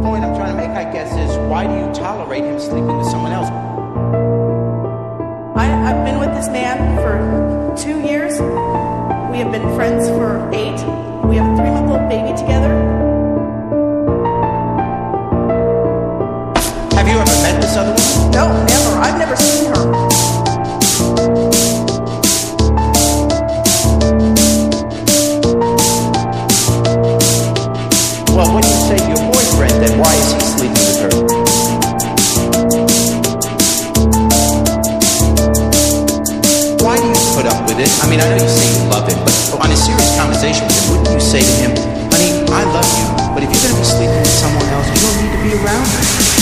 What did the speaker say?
point I'm trying to make, I guess, is why do you tolerate him sleeping with someone else? I've been with this man for 2 years. We have been friends for 8. We have a 3-month-old baby together. Have you ever met this other woman? No, never. I've never seen her. Well, when you say your boyfriend, then why is he sleeping with her? Why do you put up with it? I mean, I know you say you love him, but on a serious conversation with him, wouldn't you say to him, honey, I love you, but if you're going to be sleeping with someone else, you don't need to be around her?